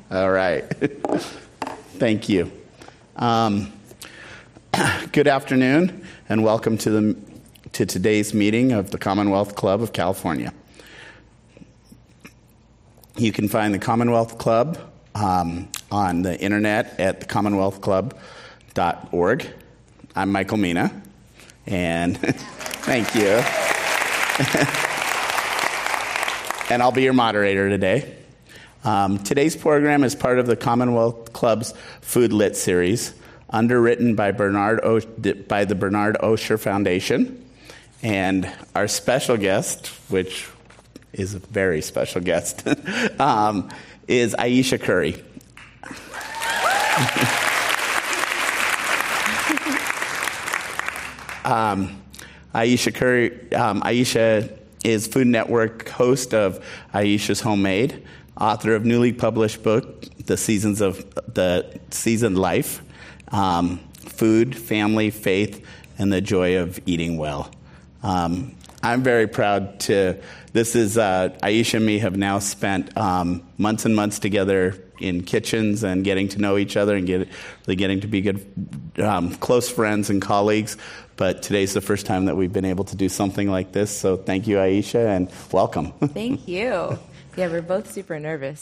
All right. Thank you. Good afternoon, and welcome to today's meeting of the Commonwealth Club of California. You can find the Commonwealth Club on the internet at thecommonwealthclub.org. I'm Michael Mina, and thank you. And I'll be your moderator today. Today's program is part of the Commonwealth Club's Food Lit series, underwritten by the Bernard Osher Foundation. And our special guest, which is a very special guest, is Aisha Curry. Aisha is Food Network host of Aisha's Homemade, author of newly published book, The Seasoned Life, Food, Family, Faith, and the Joy of Eating Well. I'm very proud Aisha and me have now spent months and months together in kitchens and getting to know each other and getting to be good, close friends and colleagues. But today's the first time that we've been able to do something like this. So thank you, Aisha, and welcome. Thank you. Yeah, we're both super nervous.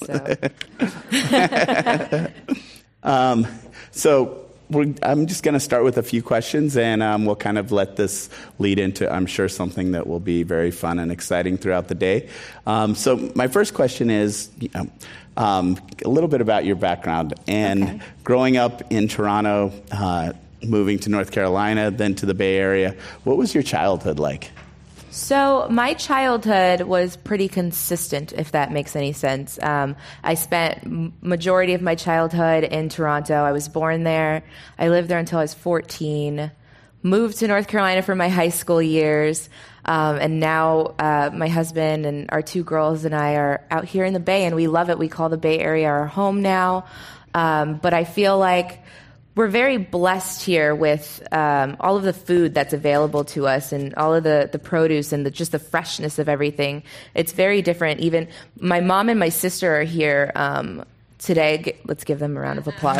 I'm just going to start with a few questions, and we'll kind of let this lead into, I'm sure, something that will be very fun and exciting throughout the day. So my first question is a little bit about your background. And growing up in Toronto, moving to North Carolina, then to the Bay Area, what was your childhood like? So my childhood was pretty consistent, if that makes any sense. I spent majority of my childhood in Toronto. I was born there. I lived there until I was 14. Moved to North Carolina for my high school years. And now my husband and our two girls and I are out here in the Bay, and we love it. We call the Bay Area our home now. But I feel like we're very blessed here with all of the food that's available to us and all of the produce and just the freshness of everything. It's very different. Even my mom and my sister are here today. Let's give them a round of applause.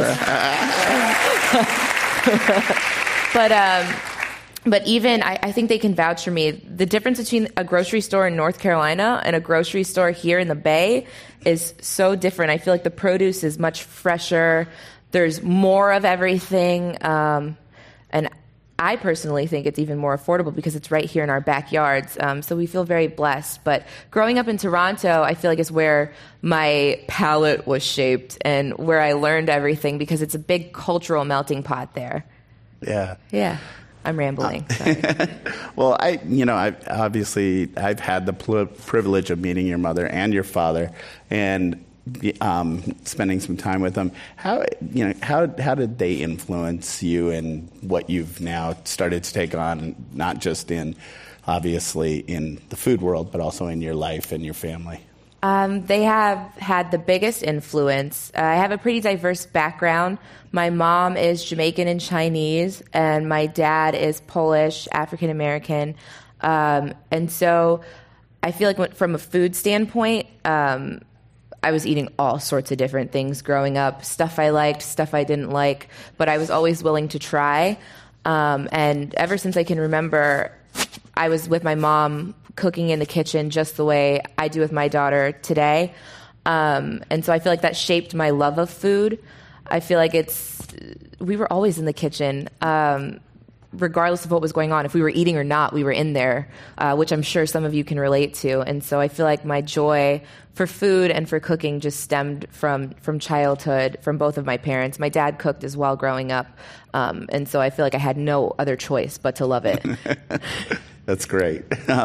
But even I think they can vouch for me. The difference between a grocery store in North Carolina and a grocery store here in the Bay is so different. I feel like the produce is much fresher. There's more of everything, and I personally think it's even more affordable because it's right here in our backyards, so we feel very blessed. But growing up in Toronto, I feel like is where my palate was shaped and where I learned everything because it's a big cultural melting pot there. Yeah. I'm rambling. Sorry. Well, I've had the privilege of meeting your mother and your father, and spending some time with them. How did they influence you in what you've now started to take on, not just obviously in the food world, but also in your life and your family? They have had the biggest influence. I have a pretty diverse background. My mom is Jamaican and Chinese, and my dad is Polish, African American. And so I feel like from a food standpoint, I was eating all sorts of different things growing up, stuff I liked, stuff I didn't like, but I was always willing to try. And ever since I can remember, I was with my mom cooking in the kitchen just the way I do with my daughter today. And so I feel like that shaped my love of food. I feel like we were always in the kitchen, regardless of what was going on. If we were eating or not, we were in there, which I'm sure some of you can relate to. And so I feel like my joy for food and for cooking just stemmed from childhood, from both of my parents. My dad cooked as well growing up, and so I feel like I had no other choice but to love it. That's great.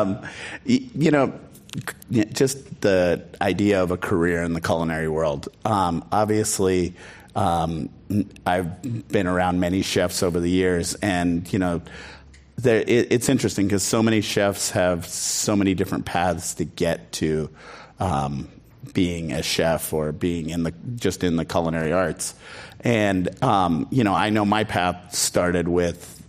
Just the idea of a career in the culinary world. Obviously, I've been around many chefs over the years, and it's interesting because so many chefs have so many different paths to get to being a chef or being in the culinary arts. And I know my path started with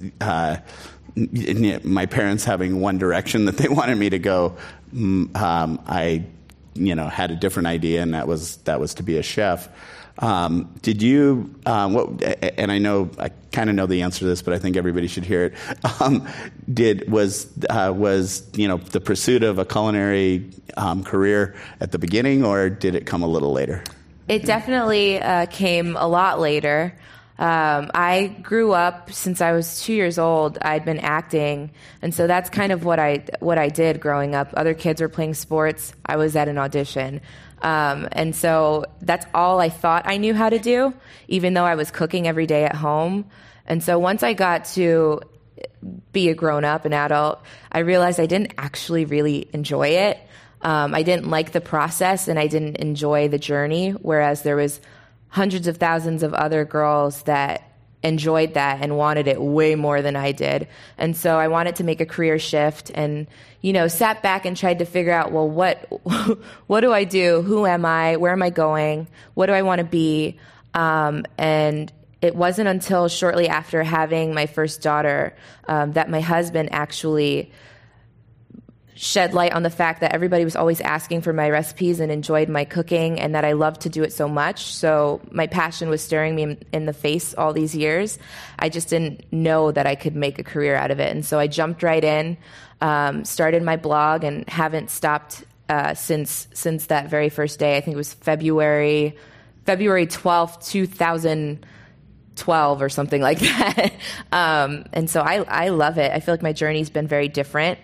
my parents having one direction that they wanted me to go. I had a different idea, and that was to be a chef. Did you? And I know I kind of know the answer to this, but I think everybody should hear it. Was the pursuit of a culinary career at the beginning, or did it come a little later? It definitely came a lot later. I grew up since I was 2 years old. I'd been acting, and so that's kind of what I did growing up. Other kids were playing sports. I was at an audition. And so that's all I thought I knew how to do, even though I was cooking every day at home. And so once I got to be a grown-up, an adult, I realized I didn't actually really enjoy it. I didn't like the process, and I didn't enjoy the journey, whereas there was hundreds of thousands of other girls that enjoyed that and wanted it way more than I did. And so I wanted to make a career shift and, sat back and tried to figure out, well, what do I do? Who am I? Where am I going? What do I want to be? And it wasn't until shortly after having my first daughter that my husband actually shed light on the fact that everybody was always asking for my recipes and enjoyed my cooking, and that I loved to do it so much. So my passion was staring me in the face all these years. I just didn't know that I could make a career out of it. And so I jumped right in, started my blog, and haven't stopped since that very first day. I think it was February 12th, 2012 or something like that. And so I love it. I feel like my journey's been very different.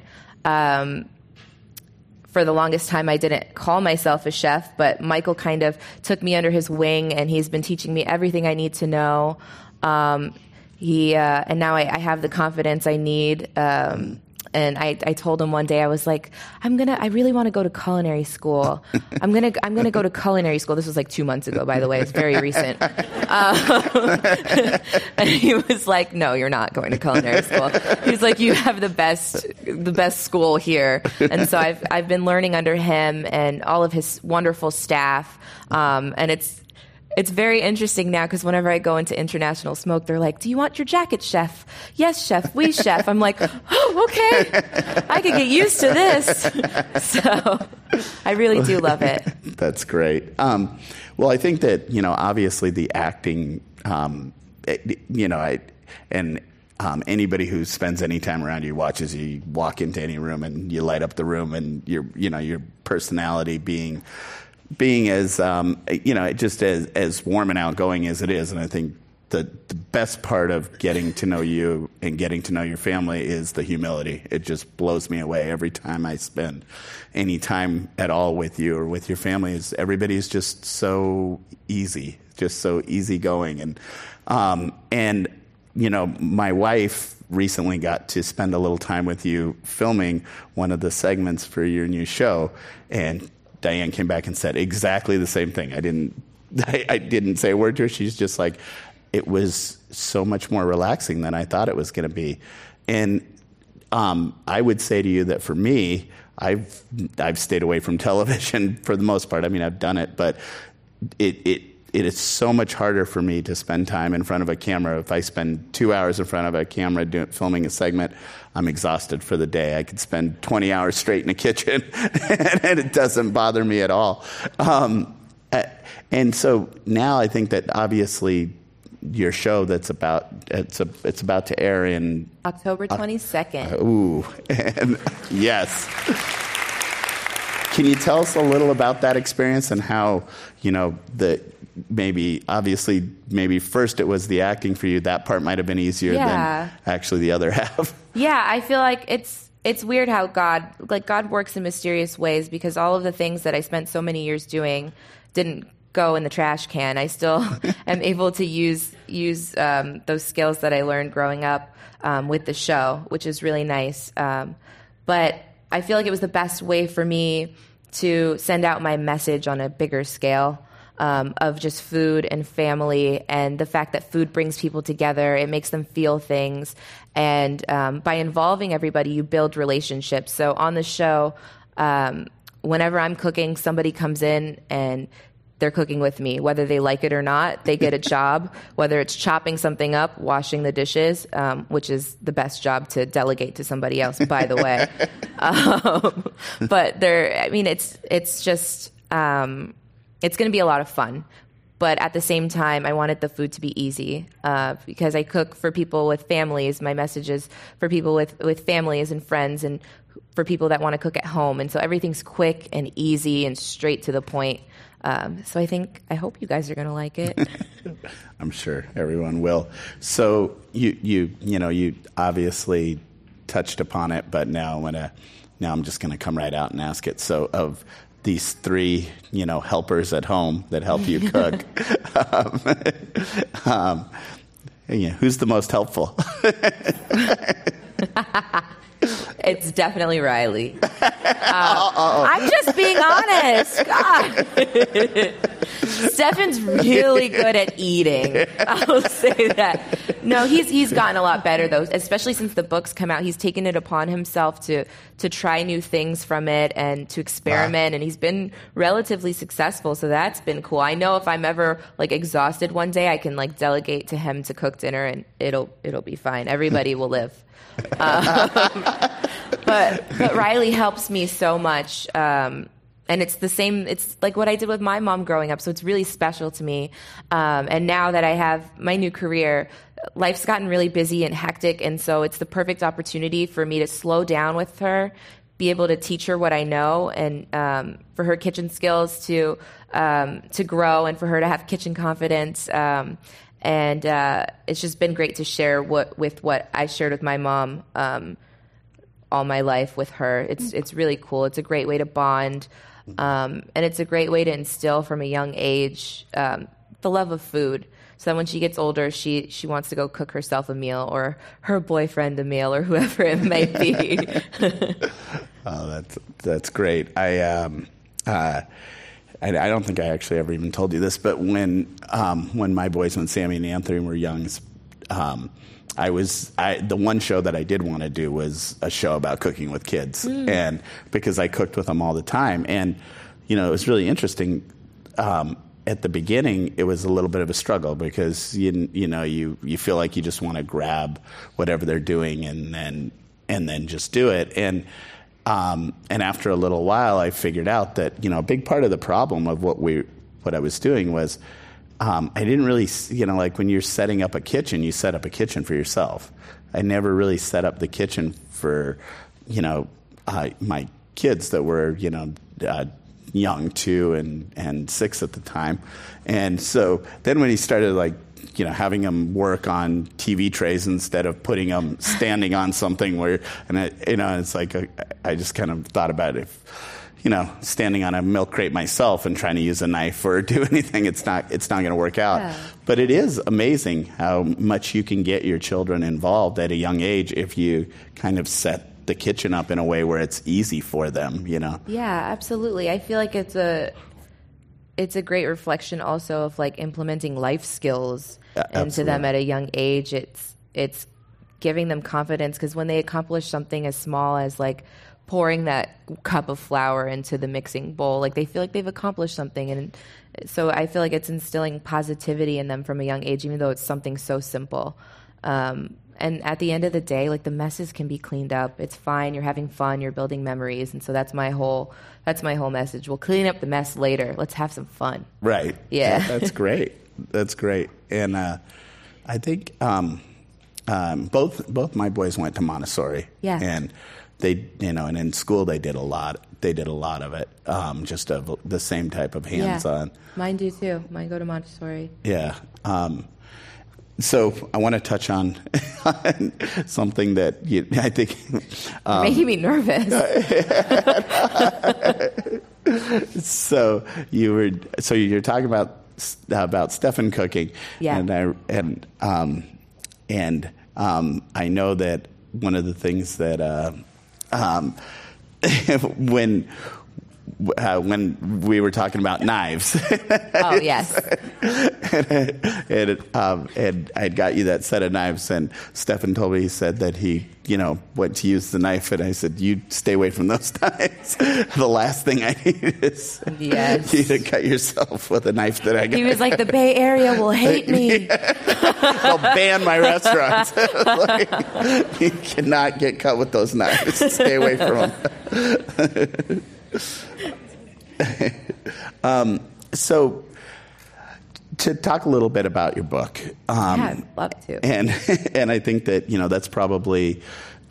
For the longest time, I didn't call myself a chef, but Michael kind of took me under his wing, and he's been teaching me everything I need to know. And now I have the confidence I need. And I told him one day, I was like, I really want to go to culinary school. I'm gonna go to culinary school. This was like 2 months ago, by the way. It's very recent. And he was like, no, you're not going to culinary school. He's like, you have the best school here. And so I've been learning under him and all of his wonderful staff. And it's very interesting now because whenever I go into International Smoke, they're like, do you want your jacket, chef? Yes, chef. Oui, chef. I'm like, oh, okay. I could get used to this. So I really do love it. That's great. Well, I think that, obviously the acting, anybody who spends any time around you watches you walk into any room and you light up the room, and your personality being as just as warm and outgoing as it is. And I think the best part of getting to know you and getting to know your family is the humility. It just blows me away every time I spend any time at all with you or with your family. Is everybody's just so easy, just so easygoing. And my wife recently got to spend a little time with you filming one of the segments for your new show, and Diane came back and said exactly the same thing. I didn't say a word to her. She's just like, it was so much more relaxing than I thought it was going to be. And I would say to you that for me, I've stayed away from television for the most part. I mean, I've done it, but it is so much harder for me to spend time in front of a camera. If I spend 2 hours in front of a camera filming a segment, I'm exhausted for the day. I could spend 20 hours straight in the kitchen, and it doesn't bother me at all. And so now I think that obviously your show it's about to air in October 22nd. Ooh, and yes. Can you tell us a little about that experience and how maybe first it was the acting for you. That part might have been easier than actually the other half. Yeah, I feel like it's weird how God works in mysterious ways, because all of the things that I spent so many years doing didn't go in the trash can. I still am able to use those skills that I learned growing up with the show, which is really nice. But I feel like it was the best way for me to send out my message on a bigger scale. Of just food and family, and the fact that food brings people together. It makes them feel things. And by involving everybody, you build relationships. So on the show, whenever I'm cooking, somebody comes in and they're cooking with me. Whether they like it or not, they get a job, whether it's chopping something up, washing the dishes, which is the best job to delegate to somebody else, by the way. But it's just, it's going to be a lot of fun. But at the same time, I wanted the food to be easy because I cook for people with families. My message is for people with families and friends and for people that want to cook at home. And so everything's quick and easy and straight to the point. So I hope you guys are going to like it. I'm sure everyone will. So you obviously touched upon it, but now I'm just going to come right out and ask it. So of these 3, helpers at home that help you cook, who's the most helpful? It's definitely Riley. I'm just being honest. God. Stefan's really good at eating. I'll say that. No, he's gotten a lot better, though, especially since the book's come out. He's taken it upon himself to try new things from it and to experiment, and he's been relatively successful, so that's been cool. I know if I'm ever, exhausted one day, I can, delegate to him to cook dinner, and it'll be fine. Everybody will live. But Riley helps me so much. And it's the same, it's like what I did with my mom growing up. So it's really special to me. And now that I have my new career, life's gotten really busy and hectic. And so it's the perfect opportunity for me to slow down with her, be able to teach her what I know, and for her kitchen skills to grow and for her to have kitchen confidence. And it's just been great to share what I shared with my mom all my life with her. It's really cool. It's a great way to bond, and it's a great way to instill from a young age the love of food. So that when she gets older, she wants to go cook herself a meal or her boyfriend a meal or whoever it may be. Oh, that's great. I don't think I actually ever even told you this, but when my boys, when Sammy and Anthony were young, the one show that I did want to do was a show about cooking with kids, and because I cooked with them all the time, and it was really interesting. At the beginning, it was a little bit of a struggle because you feel like you just want to grab whatever they're doing and then just do it. And after a little while, I figured out that a big part of the problem of what I was doing was I didn't really like when you're setting up a kitchen, you set up a kitchen for yourself. I never really set up the kitchen for my kids that were young, 2 and 6 at the time. And so then when he started having them work on TV trays instead of putting them standing on something it's like I just kind of thought about it. If, standing on a milk crate myself and trying to use a knife or do anything, it's not going to work out. Yeah. But it is amazing how much you can get your children involved at a young age if you kind of set the kitchen up in a way where it's easy for them, Yeah, absolutely. I feel like it's a great reflection also of implementing life skills into them at a young age. It's giving them confidence because when they accomplish something as small as pouring that cup of flour into the mixing bowl, they feel like they've accomplished something. And so I feel like it's instilling positivity in them from a young age, even though it's something so simple. And at the end of the day, the messes can be cleaned up. It's fine. You're having fun. You're building memories. And so that's my whole message. We'll clean up the mess later. Let's have some fun. Right. Yeah. That's great. That's great. And I think both my boys went to Montessori. Yeah. And they, and in school they did a lot. They did a lot of it, just of the same type of hands-on. Yeah. Mine do too. Mine go to Montessori. Yeah. So I want to touch on something that I think you're making me nervous. So you're talking about Stefan cooking, yeah. And I know that one of the things that when we were talking about knives. Oh, yes. and I got you that set of knives, and Stefan told me, he said that he, went to use the knife, and I said, you stay away from those knives. The last thing I need is you to cut yourself with a knife that I got. He was like, the Bay Area will hate me. They'll ban my restaurants. Like, you cannot get cut with those knives. Stay away from them. So, to talk a little bit about your book, I'd love to. And I think that that's probably,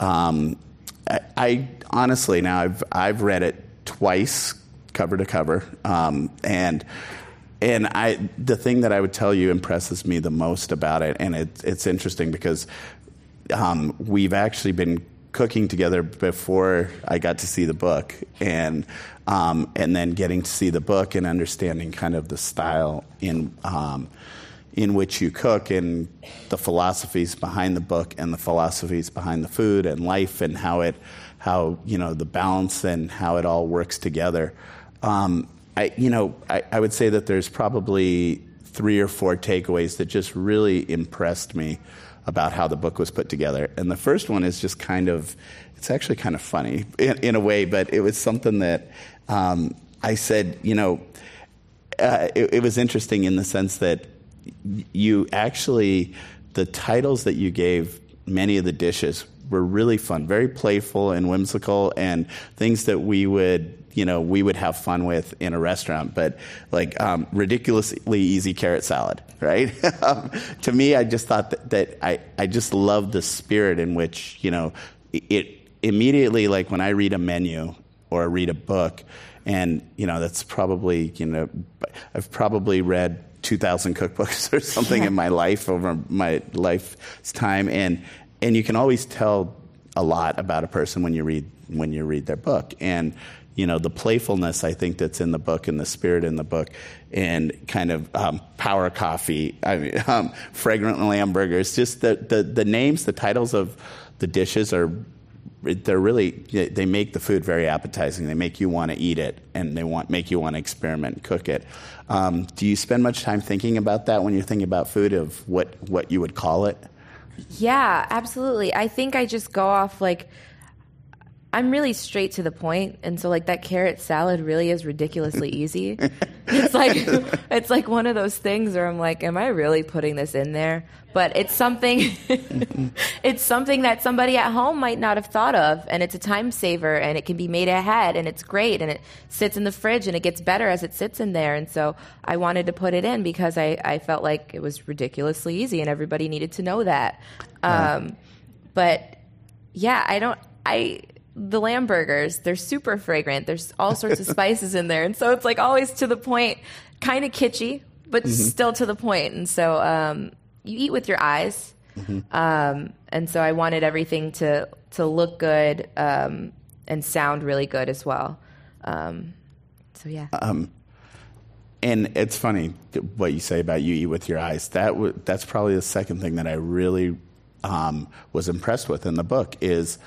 I honestly now I've read it twice, cover to cover, and the thing that I would tell you impresses me the most about it, and it's interesting because we've actually been cooking together before I got to see the book, and then getting to see the book and understanding kind of the style in which you cook and the philosophies behind the book and the philosophies behind the food and life and how the balance and how it all works together. I would say that there's probably 3 or 4 takeaways that just really impressed me about how the book was put together. And the first one is just it's actually kind of funny in a way, but it was something that I said, it was interesting in the sense that you actually, the titles that you gave many of the dishes were really fun, very playful and whimsical, and things that we would have fun with in a restaurant, but like ridiculously easy carrot salad, right? To me, I just thought that I just love the spirit in which, it immediately, like when I read a menu or read a book, and, that's probably, I've probably read 2,000 cookbooks or something in my life over my lifetime, and you can always tell a lot about a person when you read their book. And the playfulness, I think, that's in the book and the spirit in the book, and kind of power coffee, fragrant lamb burgers, just the names, the titles of the dishes they make the food very appetizing. They make you want to eat it, and they make you want to experiment and cook it. Do you spend much time thinking about that when you're thinking about food, of what you would call it? Yeah, absolutely. I think I just go off I'm really straight to the point, and so that carrot salad really is ridiculously easy. It's like one of those things where I'm like, am I really putting this in there? But it's something it's something that somebody at home might not have thought of, and it's a time saver, and it can be made ahead, and it's great, and it sits in the fridge, and it gets better as it sits in there. And so I wanted to put it in because I felt like it was ridiculously easy, and everybody needed to know that. But yeah, the lamb burgers, they're super fragrant. There's all sorts of spices in there. And so it's always to the point, kind of kitschy, but still to the point. And so you eat with your eyes. And so I wanted everything to look good and sound really good as well. So yeah. And it's funny what you say about you eat with your eyes. That's probably the second thing that I really was impressed with in the book is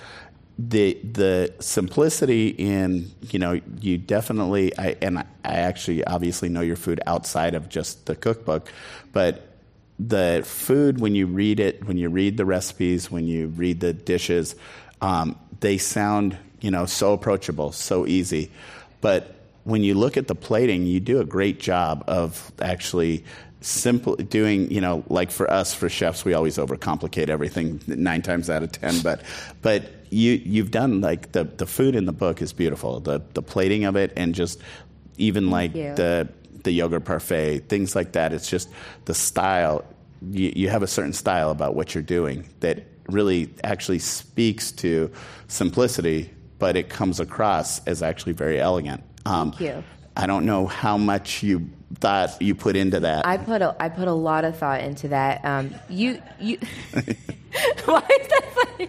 the simplicity in, you definitely, I actually obviously know your food outside of just the cookbook, but the food, when you read it, when you read the recipes, when you read the dishes, they sound, so approachable, so easy. But when you look at the plating, you do a great job of actually simply doing, like for us, for chefs, we always overcomplicate everything 9 times out of 10, but you've done the food in the book is beautiful. The plating of it, and just even the yogurt parfait, things like that. It's just the style. You have a certain style about what you're doing that really actually speaks to simplicity, but it comes across as actually very elegant. Thank you. I don't know how much you thought you put into that. I put a lot of thought into that. You why is that funny?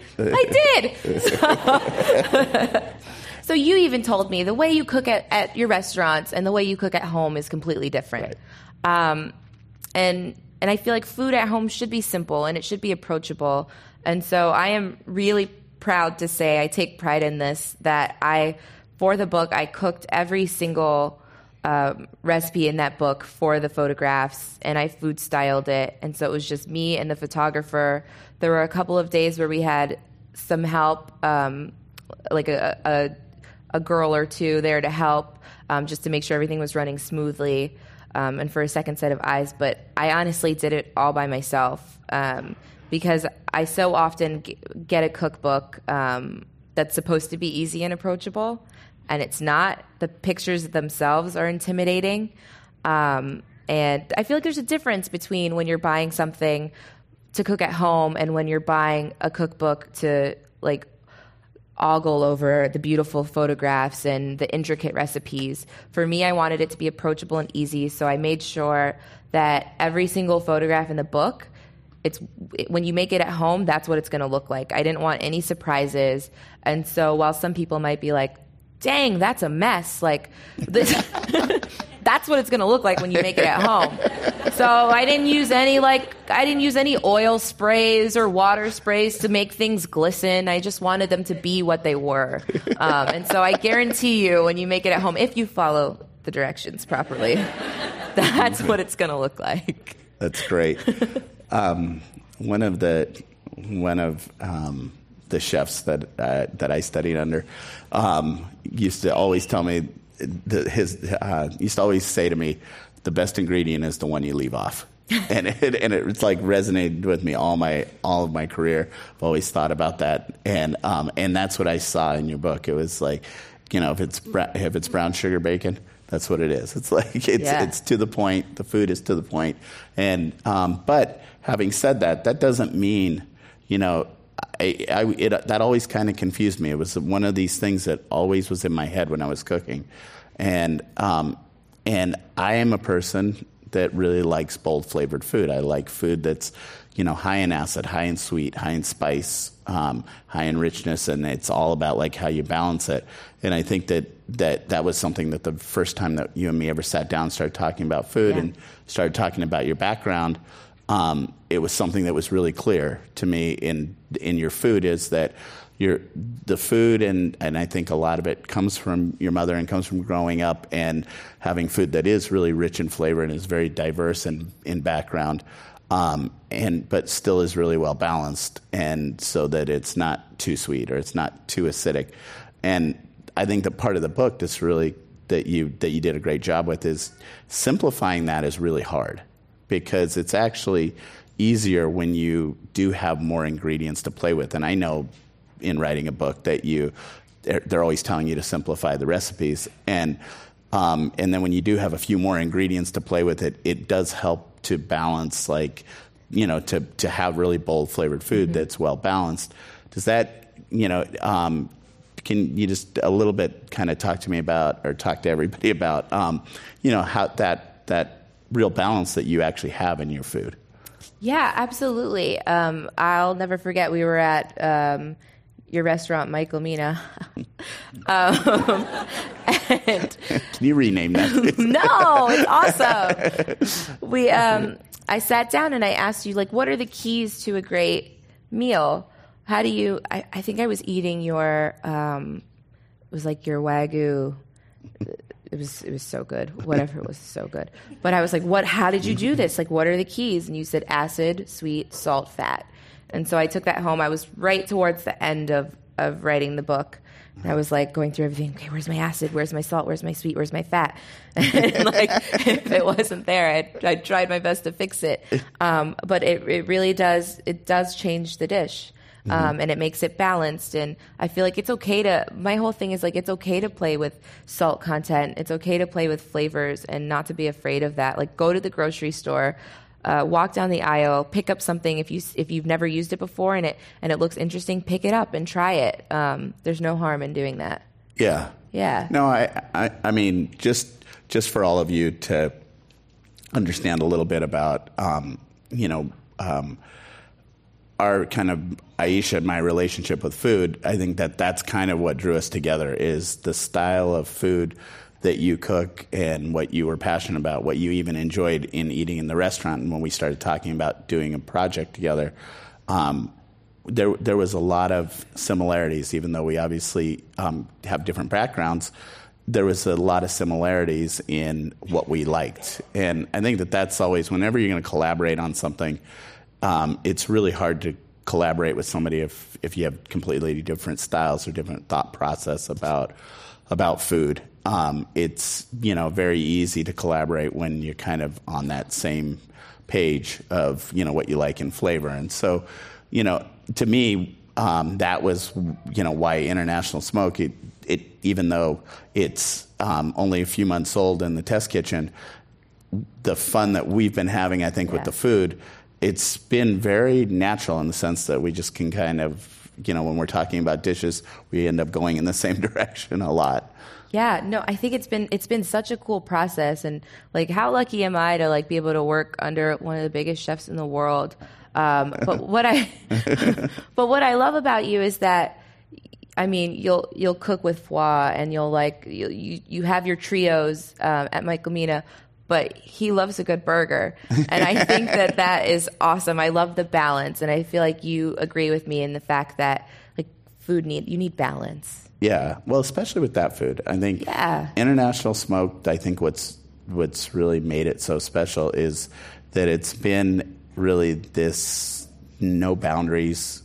I did. So you even told me the way you cook at your restaurants and the way you cook at home is completely different. Right. And I feel like food at home should be simple and it should be approachable. And so I am really proud to say I take pride in this, that for the book, I cooked every single recipe in that book for the photographs, and I food styled it. And so it was just me and the photographer. There were a couple of days where we had some help, like a girl or two there to help, just to make sure everything was running smoothly, and for a second set of eyes. But I honestly did it all by myself, because I so often get a cookbook that's supposed to be easy and approachable, and it's not. The pictures themselves are intimidating. And I feel like there's a difference between when you're buying something to cook at home and when you're buying a cookbook to like ogle over the beautiful photographs and the intricate recipes. For me, I wanted it to be approachable and easy, so I made sure that every single photograph in the book, when you make it at home, that's what it's going to look like. I didn't want any surprises. And so while some people might be like, dang, that's a mess, like this, that's what it's going to look like when you make it at home. So I didn't use any oil sprays or water sprays to make things glisten. I just wanted them to be what they were. And so I guarantee you, when you make it at home, if you follow the directions properly, that's what it's going to look like. That's great. One of the chefs that I studied under used to always tell me used to always say to me, the best ingredient is the one you leave off. And it's like resonated with me all of my career. I've always thought about that, and that's what I saw in your book. It was like, if it's brown sugar bacon, that's what it is. It's like it's to the point. The food is to the point. And but having said that, that doesn't mean, that always kind of confused me. It was one of these things that always was in my head when I was cooking, and I am a person that really likes bold flavored food. I like food that's, high in acid, high in sweet, high in spice, high in richness, and it's all about like how you balance it. And I think that was something that the first time that you and me ever sat down and started talking about food and started talking about your background, it was something that was really clear to me in your food, is that the food, and I think a lot of it comes from your mother and comes from growing up and having food that is really rich in flavor and is very diverse in background, but still is really well balanced, and so that it's not too sweet or it's not too acidic. And I think that part of the book that's really that you did a great job with is simplifying that is really hard, because it's actually easier when you do have more ingredients to play with. And I know in writing a book that they're always telling you to simplify the recipes, and then when you do have a few more ingredients to play with, it does help to balance, like, to have really bold flavored food that's well balanced. Does that, can you just a little bit kind of talk to me about, or talk to everybody about, how that real balance that you actually have in your food? Yeah, absolutely. I'll never forget, we were at your restaurant, Michael Mina. Can you rename that? No, it's awesome. I sat down and I asked you, like, what are the keys to a great meal? How do you? I think I was eating your. It was like your Wagyu. It was so good. Whatever, it was so good. But I was like, what? How did you do this? Like, what are the keys? And you said acid, sweet, salt, fat. And so I took that home. I was right towards the end of writing the book. And I was like going through everything. Okay, where's my acid? Where's my salt? Where's my sweet? Where's my fat? And like, if it wasn't there, I tried my best to fix it. But it really does. It does change the dish. And it makes it balanced. And I feel like it's okay my whole thing is like, it's okay to play with salt content. It's okay to play with flavors and not to be afraid of that. Like, go to the grocery store, walk down the aisle, pick up something. If you've never used it before and it looks interesting, pick it up and try it. There's no harm in doing that. Yeah. Yeah. No, I mean, just for all of you to understand a little bit about, our kind of Aisha and my relationship with food, I think that's kind of what drew us together, is the style of food that you cook and what you were passionate about, what you even enjoyed in eating in the restaurant. And when we started talking about doing a project together, there was a lot of similarities, even though we obviously have different backgrounds. There was a lot of similarities in what we liked. And I think that's always, whenever you're going to collaborate on something, it's really hard to collaborate with somebody if you have completely different styles or different thought process about food. It's, very easy to collaborate when you're kind of on that same page of, what you like in flavor. And so, to me, that was, why International Smoke, it even though it's only a few months old in the test kitchen, the fun that we've been having, I think, with the food, it's been very natural in the sense that we just can kind of, when we're talking about dishes, we end up going in the same direction a lot. Yeah, no, I think it's been such a cool process, and like, how lucky am I to like be able to work under one of the biggest chefs in the world? But what I love about you is that, I mean, you'll cook with foie, and you have your trios at Michael Mina, but he loves a good burger, and I think that is awesome. I love the balance, and I feel like you agree with me in the fact that like you need balance. Yeah, well, especially with that food, I think International Smoked. I think what's really made it so special is that it's been really this no boundaries.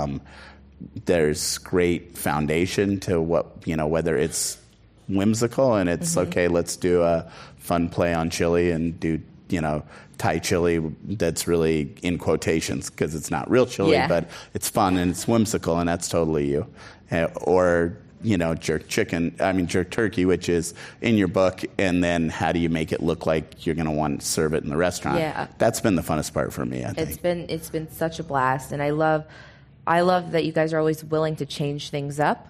There's great foundation to what, whether it's whimsical and it's okay, let's do a fun play on chili and do, Thai chili that's really in quotations because it's not real chili, but it's fun and it's whimsical, and that's totally you. Or, jerk turkey, which is in your book, and then how do you make it look like you're going to want to serve it in the restaurant? Yeah. That's been the funnest part for me, I think. It's been such a blast, and I love that you guys are always willing to change things up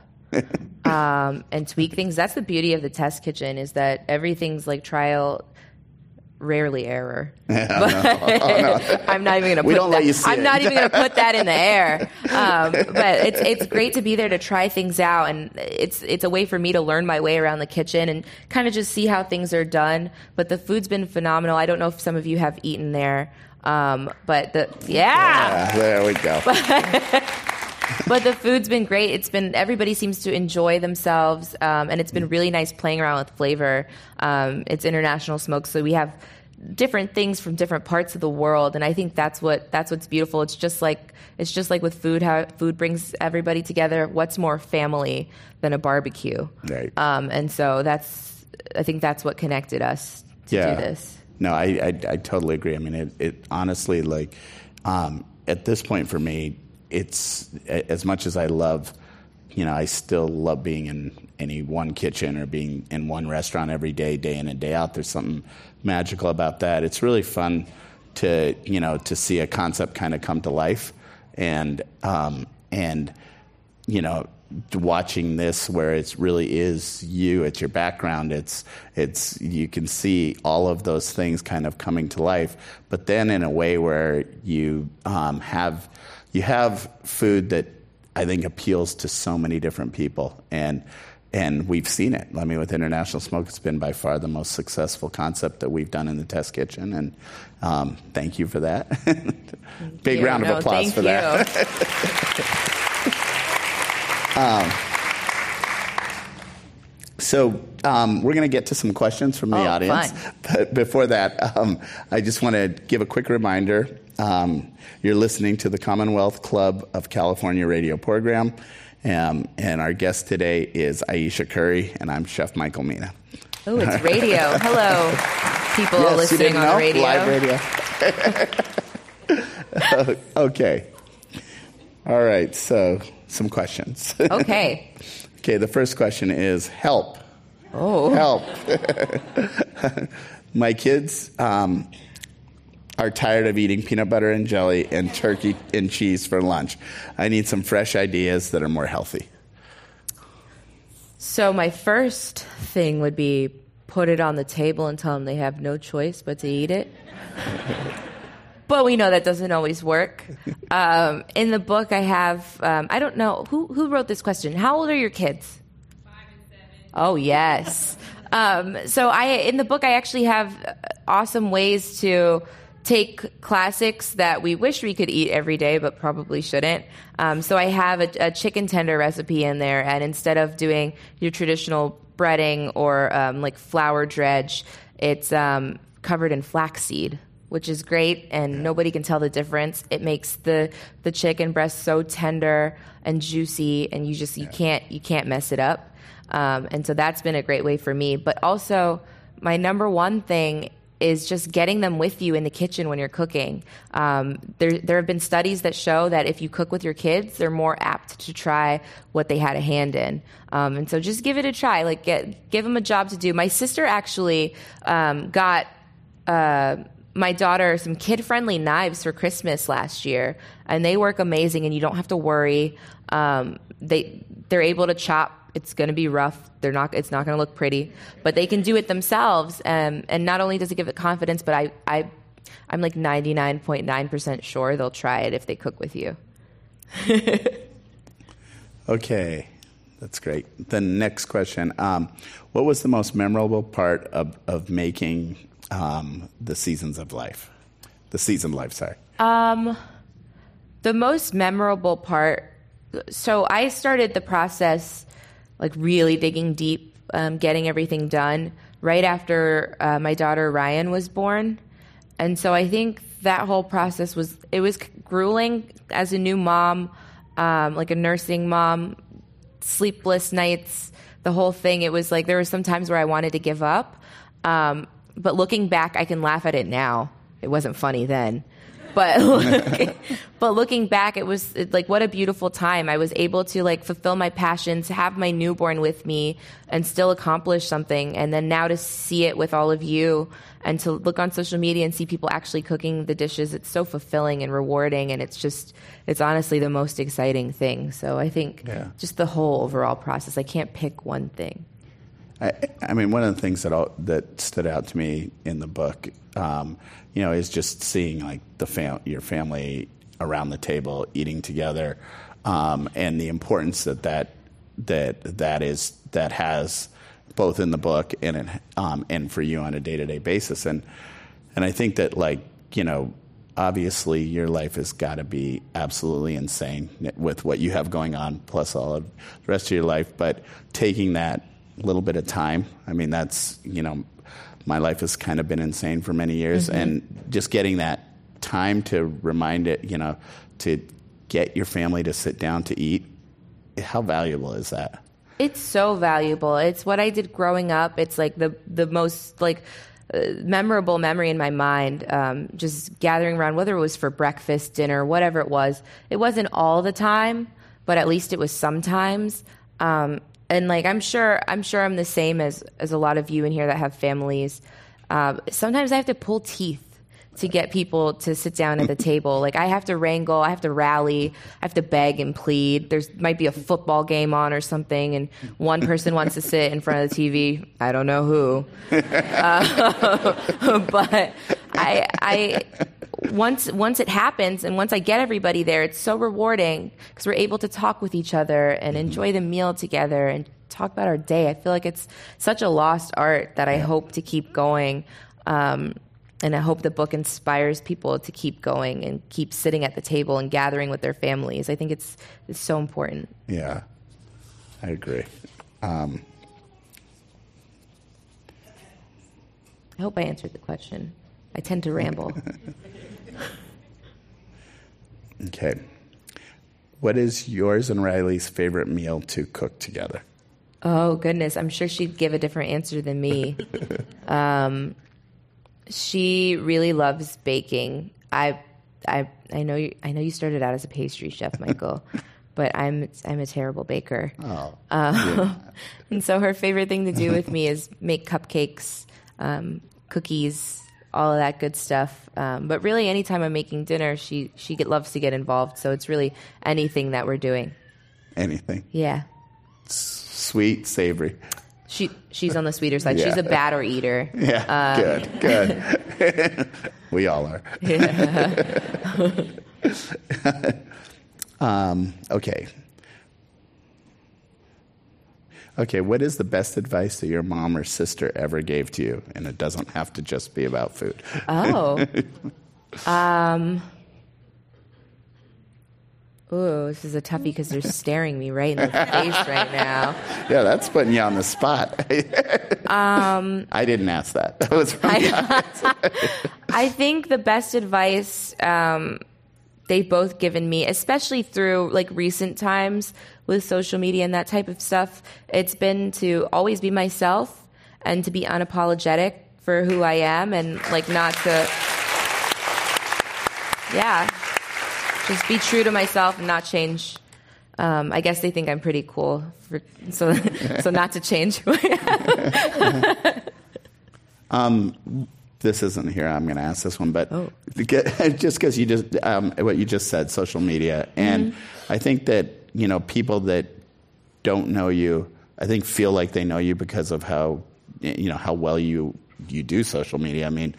and tweak things. That's the beauty of the test kitchen, is that everything's like trial, rarely error. Yeah, no. I'm not even going to put that. I'm not even going to put that in the air. But it's great to be there to try things out, and it's a way for me to learn my way around the kitchen and kind of just see how things are done. But the food's been phenomenal. I don't know if some of you have eaten there. But there we go. But the food's been great. Everybody seems to enjoy themselves, and it's been really nice playing around with flavor. It's International Smoke, so we have different things from different parts of the world, and I think that's what's beautiful. It's just like with food, how food brings everybody together. What's more family than a barbecue? Right. And so I think that's what connected us to do this. No, I totally agree. I mean, it honestly, like, at this point for me, it's as much as I love, I still love being in any one kitchen or being in one restaurant every day, day in and day out. There's something magical about that. It's really fun to see a concept kind of come to life, and watching this where it really is you, it's your background, it's you can see all of those things kind of coming to life, but then in a way where you have food that I think appeals to so many different people, and we've seen it. I mean, with International Smoke, it's been by far the most successful concept that we've done in the test kitchen, and thank you for that. Big round of applause for that. So we're going to get to some questions from the audience. Fun. But before that, I just want to give a quick reminder. You're listening to the Commonwealth Club of California radio program. And our guest today is Ayesha Curry, and I'm Chef Michael Mina. Oh, it's radio. Hello, people listening on the radio. Live radio. Okay. All right, so some questions. Okay. Okay, the first question is help. Oh. Help. My kids are tired of eating peanut butter and jelly and turkey and cheese for lunch. I need some fresh ideas that are more healthy. So my first thing would be put it on the table and tell them they have no choice but to eat it. But we know that doesn't always work. In the book I have, I don't know, who wrote this question? How old are your kids? 5 and 7. Oh, yes. So in the book I actually have awesome ways to take classics that we wish we could eat every day, but probably shouldn't. So I have a chicken tender recipe in there, and instead of doing your traditional breading or like flour dredge, it's covered in flaxseed, which is great, and nobody can tell the difference. It makes the chicken breast so tender and juicy, and you can't mess it up. And so that's been a great way for me. But also, my number one thing is just getting them with you in the kitchen when you're cooking. There have been studies that show that if you cook with your kids, they're more apt to try what they had a hand in. And so just give it a try. Like give them a job to do. My sister actually got my daughter some kid-friendly knives for Christmas last year, and they work amazing, and you don't have to worry. They're able to chop. It's going to be rough. It's not going to look pretty, but they can do it themselves. And not only does it give it confidence, but I'm like 99.9% sure they'll try it if they cook with you. Okay, that's great. The next question: what was the most memorable part of making the Seasons of Life? The Season Life, sorry. The most memorable part. So I started the process, like really digging deep, getting everything done right after my daughter Ryan was born. And so I think that whole process was grueling as a new mom, like a nursing mom, sleepless nights, the whole thing. It was like there were some times where I wanted to give up. But looking back, I can laugh at it now. It wasn't funny then. But looking back, it was like, what a beautiful time. I was able to like fulfill my passions, have my newborn with me, and still accomplish something. And then now to see it with all of you and to look on social media and see people actually cooking the dishes, it's so fulfilling and rewarding. And it's honestly the most exciting thing. So I think just the whole overall process, I can't pick one thing. I mean, one of the things that stood out to me in the book, is just seeing like your family around the table eating together, and the importance that has both in the book and for you on a day-to-day basis. And I think that obviously your life has got to be absolutely insane with what you have going on, plus all of the rest of your life. But taking that little bit of time, I mean, that's, my life has kind of been insane for many years, mm-hmm. and just getting that time to remind it, to get your family to sit down to eat, how valuable is that? It's so valuable. It's what I did growing up. It's like the most memorable memory in my mind, just gathering around, whether it was for breakfast, dinner, whatever it was. It wasn't all the time, but at least it was sometimes. And I'm sure I'm the same as a lot of you in here that have families. Sometimes I have to pull teeth to get people to sit down at the table. Like I have to wrangle, I have to rally, I have to beg and plead. There might be a football game on or something, and one person wants to sit in front of the TV. I don't know who. But I once it happens and once I get everybody there, it's so rewarding because we're able to talk with each other and enjoy the meal together and talk about our day. I feel like it's such a lost art that I hope to keep going. And I hope the book inspires people to keep going and keep sitting at the table and gathering with their families. I think it's so important. Yeah, I agree. I hope I answered the question. I tend to ramble. Okay. What is yours and Riley's favorite meal to cook together? Oh, goodness. I'm sure she'd give a different answer than me. She really loves baking. I know you started out as a pastry chef, Michael, but I'm a terrible baker. Oh. And so her favorite thing to do with me is make cupcakes, cookies, all of that good stuff. But really, anytime I'm making dinner, she loves to get involved. So it's really anything that we're doing. Anything. Yeah. Sweet, savory. She's on the sweeter side. Yeah. She's a batter eater. Yeah, good. We all are. Yeah. Okay, what is the best advice that your mom or sister ever gave to you? And it doesn't have to just be about food. Oh. Ooh, this is a toughie because they're staring me right in the face right now. Yeah, that's putting you on the spot. I didn't ask that. That was from I think the best advice they've both given me, especially through like recent times with social media and that type of stuff, it's been to always be myself and to be unapologetic for who I am and like not to, just be true to myself and not change. I guess they think I'm pretty cool, so not to change who I am. This isn't here. I'm going to ask this one, but just because you just what you just said, social media, and I think that people that don't know you, I think feel like they know you because of how well you do social media. I mean,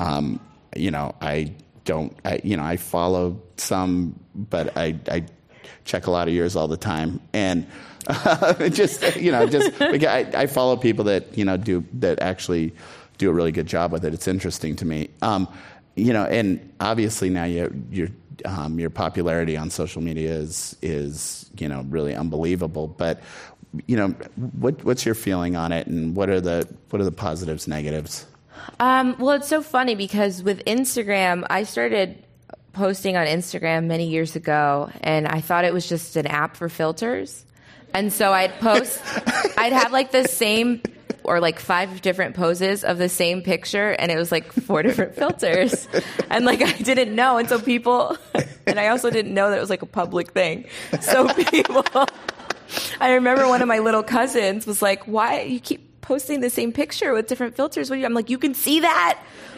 I follow some, but I check a lot of yours all the time, and just I follow people that actually do a really good job with it. It's interesting to me, and obviously now your popularity on social media is really unbelievable. But what's your feeling on it, and what are the positives, negatives? Well, it's so funny because with Instagram, I started posting on Instagram many years ago, and I thought it was just an app for filters. And so I'd have like the same or like 5 different poses of the same picture, and it was like 4 different filters. And like I didn't know, and so people, and I also didn't know that it was like a public thing. So I remember one of my little cousins was like, "Why you keep posting the same picture with different filters?" I'm like, "You can see that."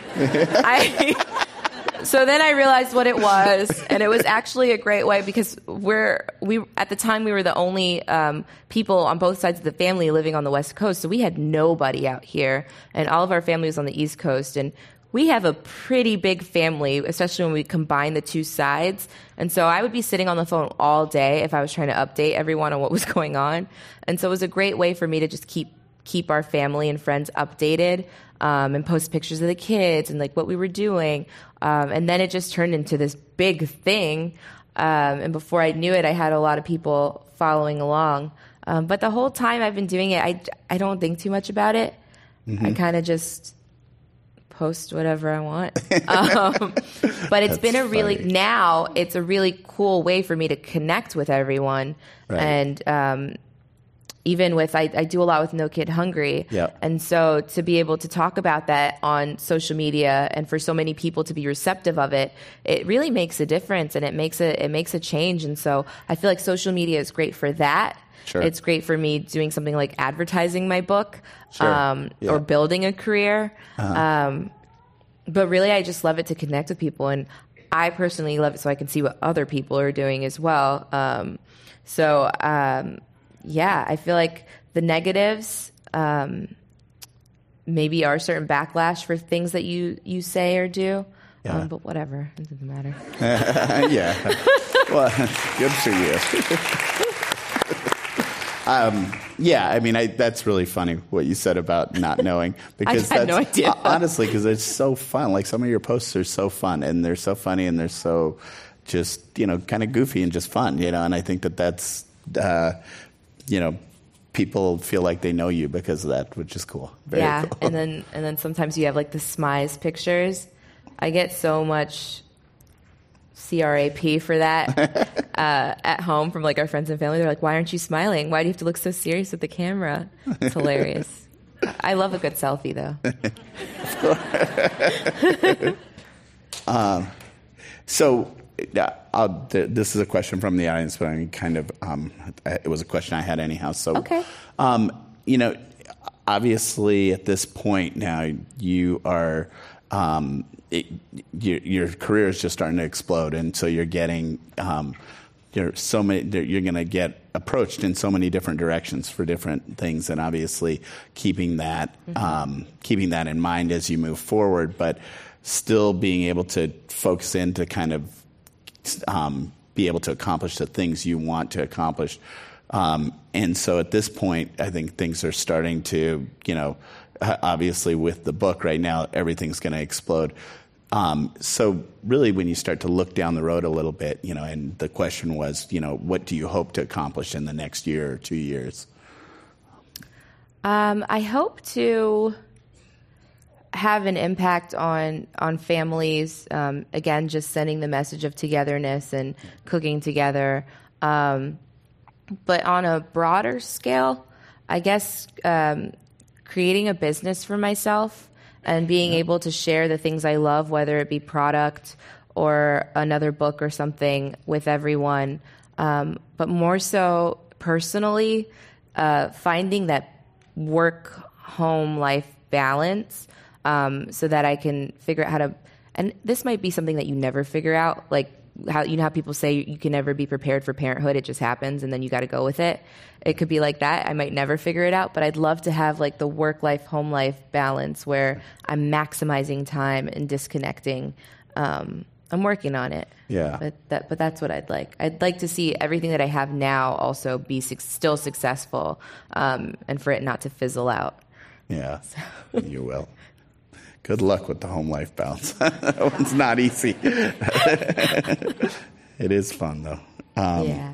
So then I realized what it was, and it was actually a great way because we at the time we were the only people on both sides of the family living on the West Coast, so we had nobody out here, and all of our family was on the East Coast, and we have a pretty big family, especially when we combine the 2 sides. And so I would be sitting on the phone all day if I was trying to update everyone on what was going on, and so it was a great way for me to just keep our family and friends updated. And post pictures of the kids and like what we were doing. And then it just turned into this big thing. And before I knew it, I had a lot of people following along. But the whole time I've been doing it, I don't think too much about it. I kind of just post whatever I want. But it's been now it's a really cool way for me to connect with everyone. Right. And, even with, I do a lot with No Kid Hungry. Yep. And so to be able to talk about that on social media and for so many people to be receptive of it, it really makes a difference and it makes a change. And so I feel like social media is great for that. Sure. It's great for me doing something like advertising my book, or building a career. But really I just love it to connect with people, and I personally love it so I can see what other people are doing as well. Yeah, I feel like the negatives maybe are certain backlash for things that you say or do. Yeah. But whatever, it doesn't matter. Yeah. Well, good for you. Yeah, I mean, that's really funny what you said about not knowing. Because I had no idea. Honestly, because it's so fun. Like some of your posts are so fun, and they're so funny, and they're so just, kind of goofy and just fun, and I think that's... people feel like they know you because of that, which is cool. Very cool. and then sometimes you have like the Smize pictures. I get so much CRAP for that at home from like our friends and family. They're like, "Why aren't you smiling? Why do you have to look so serious with the camera?" It's hilarious. I love a good selfie though. So. This is a question from the audience, but I kind of it was a question I had anyhow. So, okay. Obviously at this point now you are your career is just starting to explode, and so you're getting you're going to get approached in so many different directions for different things, and obviously keeping that in mind as you move forward, but still being able to focus in to kind of be able to accomplish the things you want to accomplish. And so at this point, I think things are starting to, obviously with the book right now, everything's going to explode. So really, when you start to look down the road a little bit, and the question was, what do you hope to accomplish in the next year or 2 years? I hope to have an impact on families. Again, just sending the message of togetherness and cooking together. But on a broader scale, I guess creating a business for myself and being able to share the things I love, whether it be product or another book or something, with everyone. But more so personally, finding that work-home life balance so that I can figure out how to, and this might be something that you never figure out, like how people say you can never be prepared for parenthood, it just happens and then you got to go with it. It could be like that. I might never figure it out, but I'd love to have like the work life, home life balance where I'm maximizing time and disconnecting. I'm working on it. Yeah. But that's what I'd like. I'd like to see everything that I have now also be still successful, and for it not to fizzle out. Yeah, so. You will. Good luck with the home life balance. That one's not easy. It is fun, though. Yeah.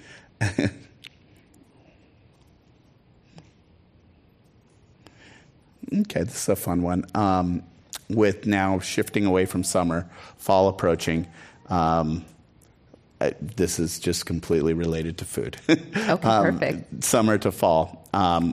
Okay, this is a fun one. With now shifting away from summer, fall approaching, this is just completely related to food. Okay, perfect. Summer to fall.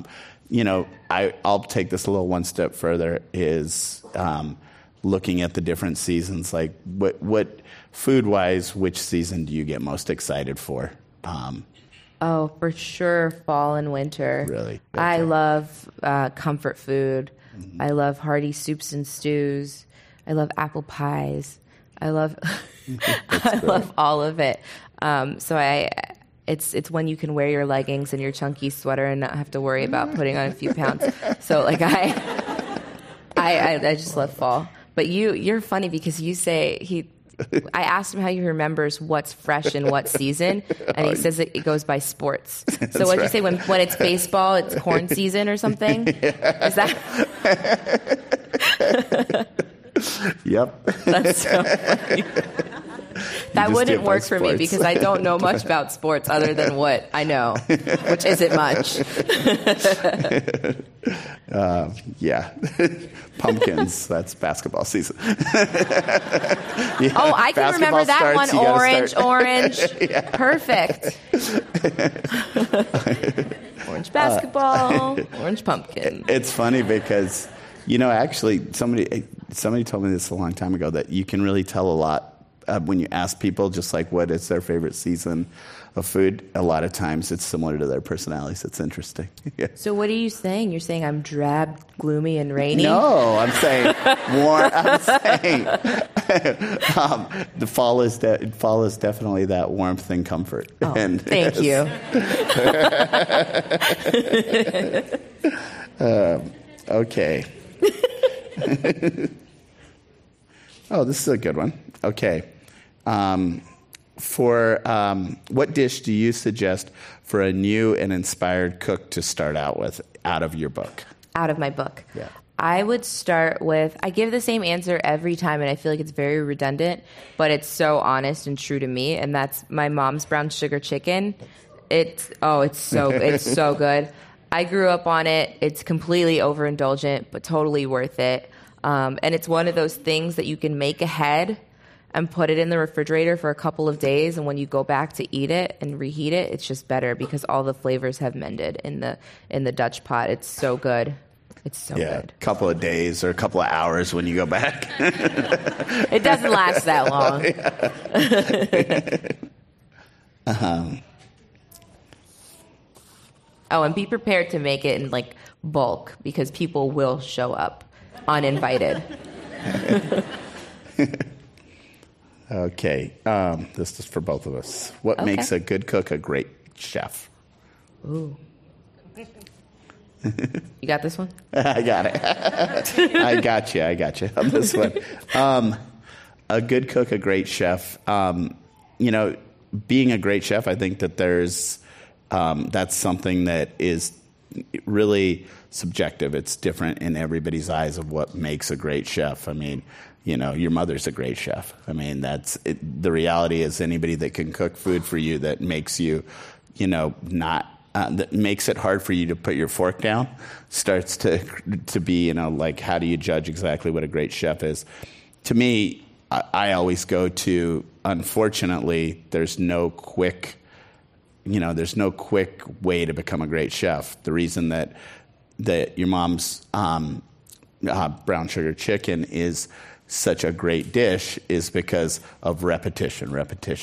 I'll take this a little one step further, is looking at the different seasons. Like, what food-wise, which season do you get most excited for? For sure, fall and winter. Really? Okay. I love comfort food. Mm-hmm. I love hearty soups and stews. I love apple pies. I love love all of it. It's when you can wear your leggings and your chunky sweater and not have to worry about putting on a few pounds. So like I just love fall. But you're funny because you say I asked him how he remembers what's fresh in what season, and he says it goes by sports. So what'd you say, when it's baseball, it's corn season or something? Yeah. Is that? Yep. That's so funny. That wouldn't work for me because I don't know much about sports other than what I know, which isn't much. Yeah. Pumpkins, that's basketball season. Yeah. Oh, I can remember that one. Orange. Yeah. Perfect. Orange basketball, orange pumpkin. It's funny because, actually somebody told me this a long time ago, that you can really tell a lot when you ask people just like what is their favorite season of food. A lot of times it's similar to their personalities. It's interesting. Yeah. So what are you saying? You're saying I'm drab, gloomy, and rainy? No, I'm saying warm. I'm saying the fall is definitely that warmth and comfort. Oh, thank you. Okay. Oh, this is a good one. Okay. What dish do you suggest for a new and inspired cook to start out with out of your book? Out of my book? Yeah. I would start with, I give the same answer every time, and I feel like it's very redundant, but it's so honest and true to me, and that's my mom's brown sugar chicken. It's so good. I grew up on it. It's completely overindulgent, but totally worth it. And it's one of those things that you can make ahead and put it in the refrigerator for a couple of days, and when you go back to eat it and reheat it, it's just better because all the flavors have mended in the Dutch pot. It's so good. It's so good. A couple of days or a couple of hours when you go back. It doesn't last that long. Oh, and be prepared to make it in like bulk because people will show up uninvited. Okay. This is for both of us. What makes a good cook a great chef? Ooh. You got this one? I got it. I got you on this one. A good cook, a great chef. Being a great chef, I think that there's that's something that is really subjective. It's different in everybody's eyes of what makes a great chef. I mean, your mother's a great chef. I mean, that's it. The reality is anybody that can cook food for you that makes you, not that makes it hard for you to put your fork down starts to be, like, how do you judge exactly what a great chef is? To me, I always go to, unfortunately, there's no quick way to become a great chef. The reason that your mom's brown sugar chicken is such a great dish is because of repetition.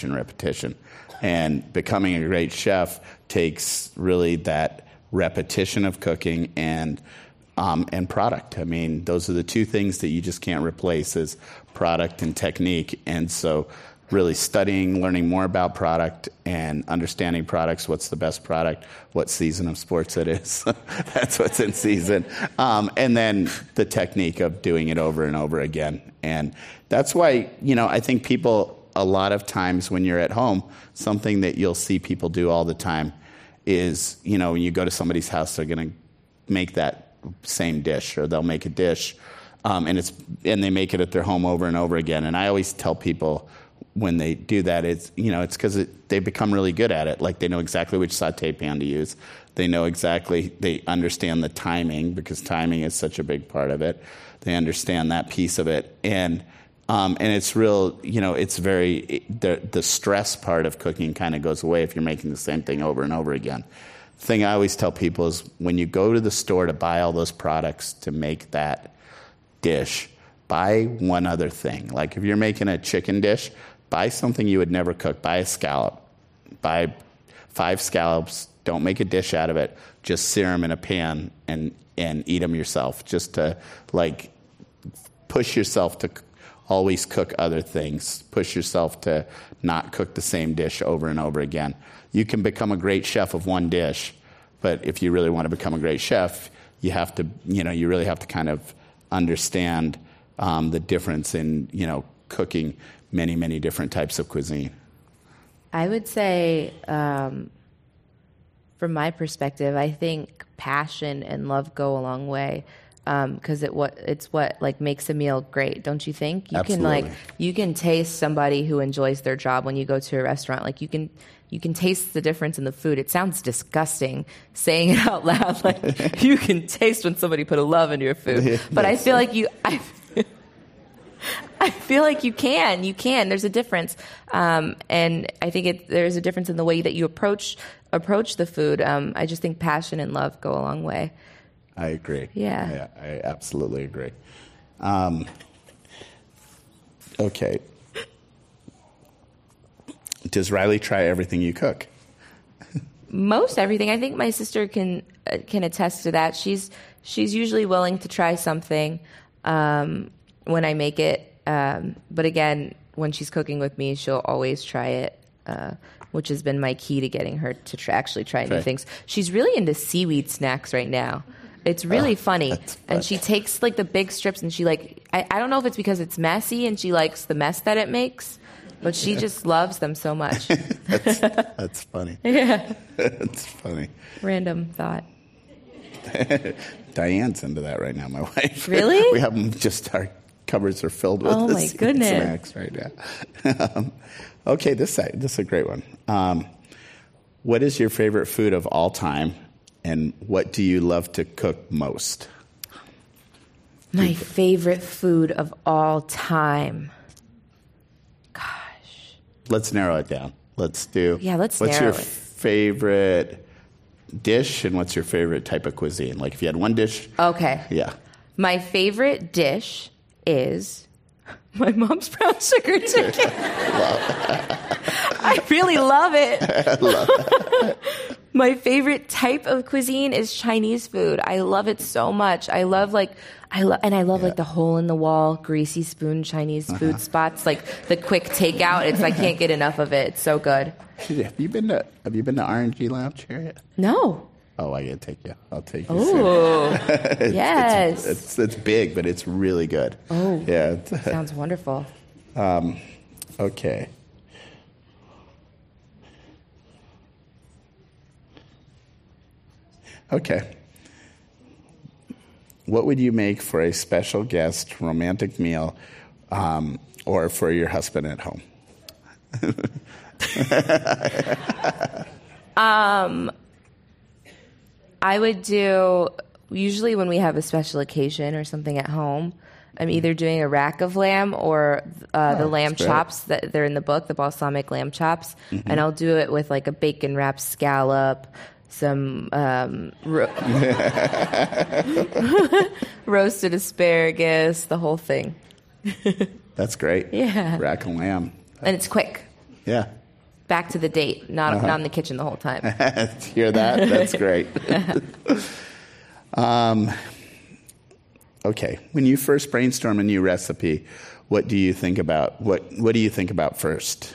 And becoming a great chef takes really that repetition of cooking and product. I mean, those are the two things that you just can't replace, is product and technique. And so really studying, learning more about product and understanding products, what's the best product, what season of sports it is. That's what's in season. And then the technique of doing it over and over again. And that's why, I think people, a lot of times when you're at home, something that you'll see people do all the time is, when you go to somebody's house, they're going to make that same dish, or they'll make a dish, and they make it at their home over and over again. And I always tell people, when they do that, it's because they become really good at it. Like, they know exactly which saute pan to use. They understand the timing, because timing is such a big part of it. They understand that piece of it. And it's real, it's very, the stress part of cooking kind of goes away if you're making the same thing over and over again. The thing I always tell people is, when you go to the store to buy all those products to make that dish, buy one other thing. Like, if you're making a chicken dish, buy something you would never cook. Buy a scallop. Buy 5 scallops. Don't make a dish out of it. Just sear them in a pan and eat them yourself. Just to, like, push yourself to always cook other things. Push yourself to not cook the same dish over and over again. You can become a great chef of one dish, but if you really want to become a great chef, you have to, you really have to kind of understand the difference in, cooking many, many different types of cuisine. I would say, from my perspective, I think passion and love go a long way, because it's what like makes a meal great, don't you think? Absolutely. You can taste somebody who enjoys their job when you go to a restaurant. Like, you can taste the difference in the food. It sounds disgusting saying it out loud. Like, you can taste when somebody put a love into your food. But I feel like I feel like you can. There's a difference, and I think there's a difference in the way that you approach the food. I just think passion and love go a long way. I agree. Yeah, I absolutely agree. Okay. Does Riley try everything you cook? Most everything. I think my sister can attest to that. She's usually willing to try something when I make it. But again, when she's cooking with me, she'll always try it, which has been my key to getting her to actually try new things. She's really into seaweed snacks right now. It's really funny. And she takes like the big strips and she I don't know if it's because it's messy and she likes the mess that it makes, but she just loves them so much. That's funny. Yeah. That's funny. Random thought. Diane's into that right now, my wife. Really? We have them our cupboards are filled with snacks right now. Okay, this is a great one. What is your favorite food of all time, and what do you love to cook most? My favorite food of all time. Gosh. Let's narrow it down. What's your favorite dish, and what's your favorite type of cuisine? Like, if you had one dish. Okay. Yeah. My favorite dish is my mom's brown sugar chicken. I really love it. My favorite type of cuisine is Chinese food. I love it so much. I love like the hole in the wall, greasy spoon Chinese food spots, like the quick takeout. I can't get enough of it. It's so good. Have you been to RNG Lounge here yet? No. Oh, I gotta take you. I'll take you. Oh, yes. It's big, but it's really good. Oh, yeah. Sounds wonderful. Okay. Okay. What would you make for a special guest romantic meal or for your husband at home? I would do, usually when we have a special occasion or something at home, I'm either doing a rack of lamb or the lamb chops that they're in the book, the balsamic lamb chops. Mm-hmm. And I'll do it with like a bacon wrapped scallop, some roasted asparagus, the whole thing. That's great. Yeah. Rack of lamb. And it's quick. Yeah. Back to the date, not in the kitchen the whole time. Hear that? That's great. Okay. When you first brainstorm a new recipe, what do you think about? What do you think about first?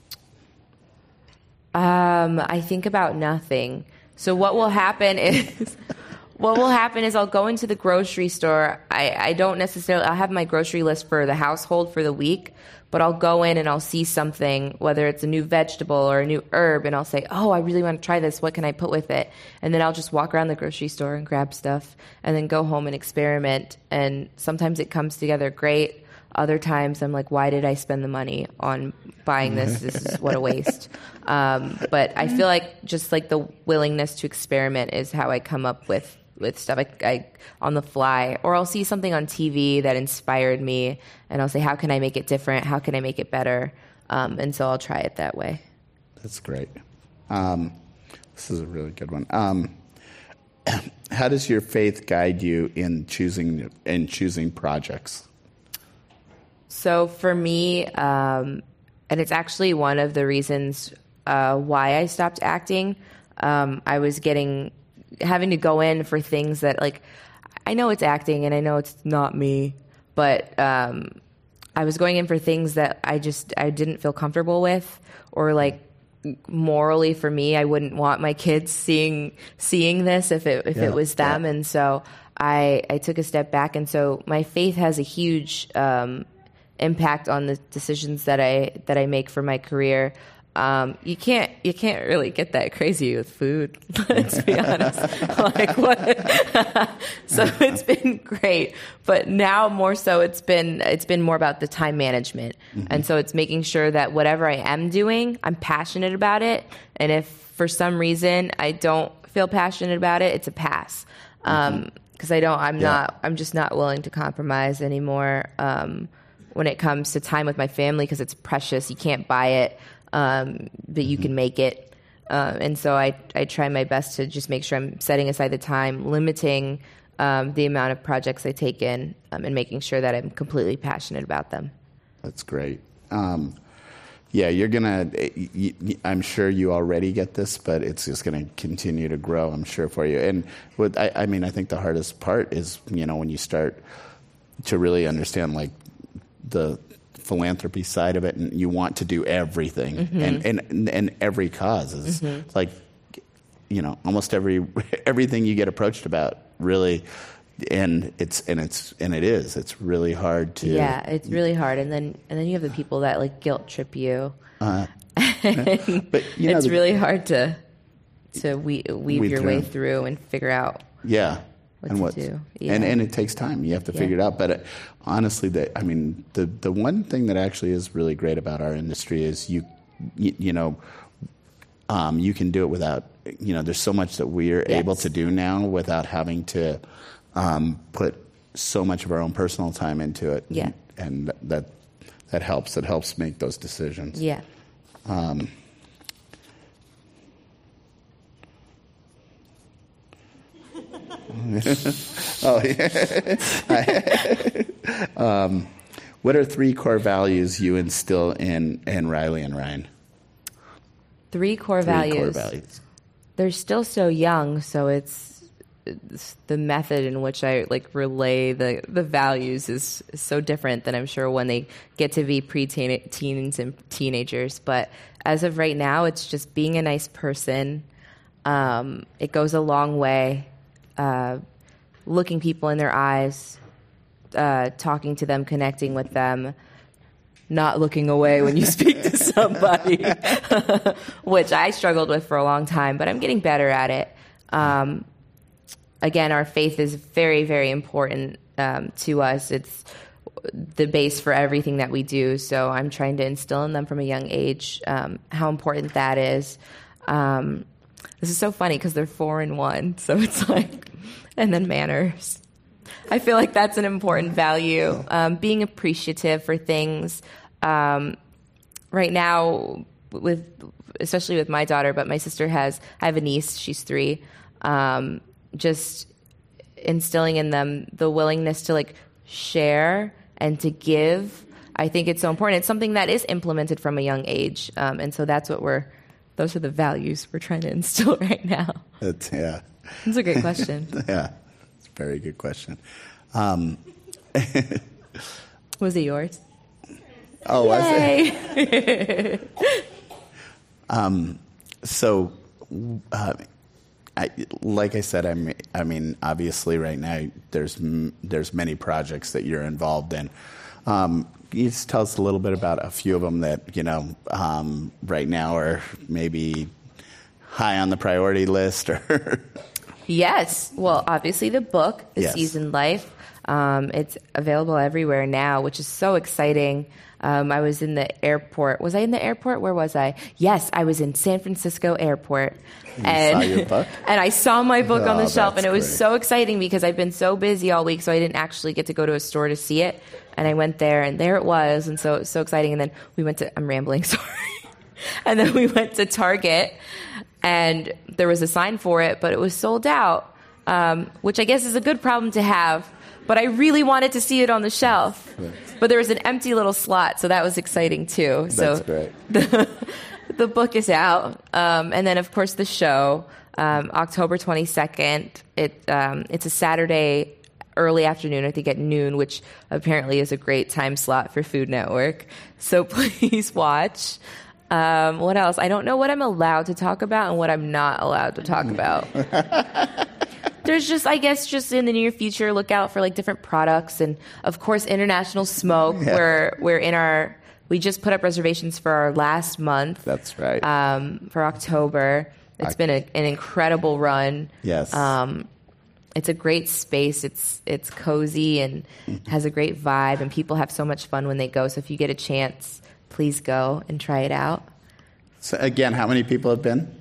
I think about nothing. So what will happen is I'll go into the grocery store. I don't necessarily, I'll have my grocery list for the household for the week, but I'll go in and I'll see something, whether it's a new vegetable or a new herb, and I'll say, oh, I really want to try this. What can I put with it? And then I'll just walk around the grocery store and grab stuff and then go home and experiment. And sometimes it comes together great. Other times I'm like, why did I spend the money on buying this? This is what a waste. But I feel like just like the willingness to experiment is how I come up with stuff I on the fly, or I'll see something on TV that inspired me and I'll say, how can I make it different? How can I make it better? And so I'll try it that way. That's great. This is a really good one. How does your faith guide you in choosing projects? So for me, and it's actually one of the reasons why I stopped acting, I was having to go in for things that, like, I know it's acting and I know it's not me, but I was going in for things that I didn't feel comfortable with, or like morally for me, I wouldn't want my kids seeing this if it was them. Yeah. And so I took a step back. And so my faith has a huge impact on the decisions that I make for my career. You can't really get that crazy with food. Let's be honest. Like what? So it's been great, but now more so it's been more about the time management, and so it's making sure that whatever I am doing, I'm passionate about it. And if for some reason I don't feel passionate about it, it's a pass. Because I'm just not willing to compromise anymore when it comes to time with my family, because it's precious. You can't buy it. But you can make it. And so I try my best to just make sure I'm setting aside the time, limiting the amount of projects I take in, and making sure that I'm completely passionate about them. That's great. You're going to, I'm sure you already get this, but it's just going to continue to grow, I'm sure, for you. And I think the hardest part is, when you start to really understand, like, the philanthropy side of it, and you want to do everything, and every cause is like, almost everything you get approached about, really, and it's really hard to. Yeah, it's really hard, and then you have the people that like guilt trip you. But it's really hard to weave your way through and figure out. Yeah. What to do. Yeah. And it takes time. You have to figure it out. But honestly, the one thing that actually is really great about our industry is you can do it without, there's so much that we're able to do now without having to put so much of our own personal time into it. Yeah. And that helps. It helps make those decisions. Yeah. What are 3 core values you instill in Riley and Ryan? 3 core values. They're still so young, so it's the method in which I relay the values is so different than I'm sure when they get to be teens and teenagers. But as of right now, it's just being a nice person. It goes a long way. Looking people in their eyes, talking to them, connecting with them, not looking away when you speak to somebody, which I struggled with for a long time, but I'm getting better at it. again, our faith is very, very important to us. It's the base for everything that we do. So I'm trying to instill in them from a young age how important that is. This is so funny because they're 4 and 1. So it's like, and then manners. I feel like that's an important value. Being appreciative for things. Right now, especially with my daughter, but my sister I have a niece, she's 3. Just instilling in them the willingness to like share and to give. I think it's so important. It's something that is implemented from a young age. And so those are the values we're trying to instill right now. That's a great question. Yeah, it's a very good question. Was it yours? Oh, was Yay. it? Like I said, I mean, obviously, right now there's many projects that you're involved in. Can you just tell us a little bit about a few of them that right now are maybe high on the priority list? Or Yes. Well, obviously, the book, The Seasoned Life. It's available everywhere now, which is so exciting. I was in the airport. Was I in the airport? Where was I? Yes, I was in San Francisco Airport. And saw your book? And I saw my book on the shelf, and it was great. so exciting because I've been so busy all week, so I didn't actually get to go to a store to see it. And I went there, and there it was, and so it was so exciting. And then we went to, I'm rambling, sorry. And then we went to Target, and there was a sign for it, but it was sold out, which I guess is a good problem to have. But I really wanted to see it on the shelf. But there was an empty little slot, so that was exciting too. That's great. The book is out. And then, of course, the show, October 22nd. It's a Saturday early afternoon, I think at noon, which apparently is a great time slot for Food Network. So please watch. What else? I don't know what I'm allowed to talk about and what I'm not allowed to talk about. There's just, I guess, just in the near future, look out for like different products, and of course, International Smoke. Yeah. We just put up reservations for our last month. That's right. For October. It's been an incredible run. Yes. It's a great space. It's cozy and has a great vibe, and people have so much fun when they go. So if you get a chance, please go and try it out. So again, how many people have been?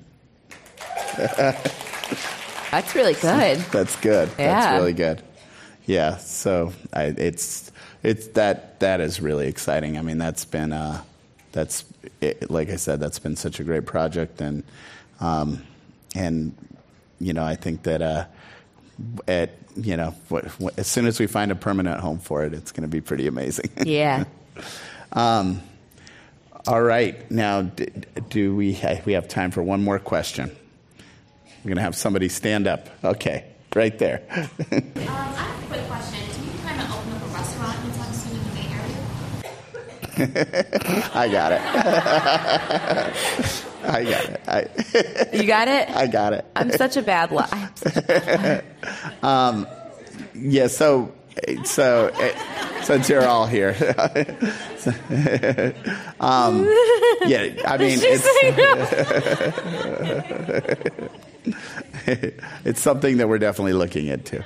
That's really good. That's good. Yeah. That's really good. Yeah. So it's that is really exciting. I mean, that's been like I said, that's been such a great project, and I think that as soon as we find a permanent home for it, it's going to be pretty amazing. Yeah. All right. Now, do we have time for one more question? We're going to have somebody stand up. Okay, right there. I have a quick question. Do you plan to open up a restaurant anytime soon in the Bay Area? I got it. You got it? I got it. I'm such a bad liar. Yeah, so since you're all here. Yeah, I mean, it's something that we're definitely looking into.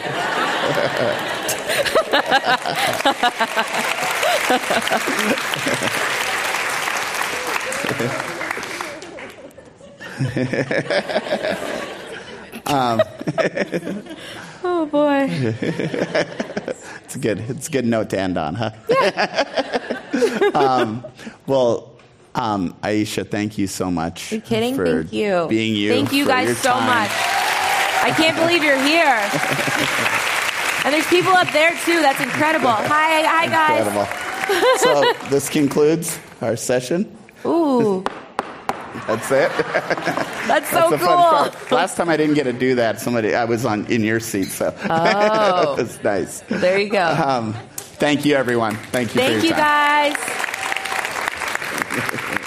Oh boy. It's a good note to end on, huh? Yeah. Aisha, thank you so much. Are you kidding? For Thank you. Being you. Thank you guys so much. I can't believe you're here. And there's people up there too. That's incredible. Hi guys. Incredible. So this concludes our session. Ooh. That's it. That's so That's a cool. fun part. Last time I didn't get to do that. I was in your seat, so Oh. it was nice. Well, there you go. Thank you, everyone. Thank you for your time. Thank you, guys.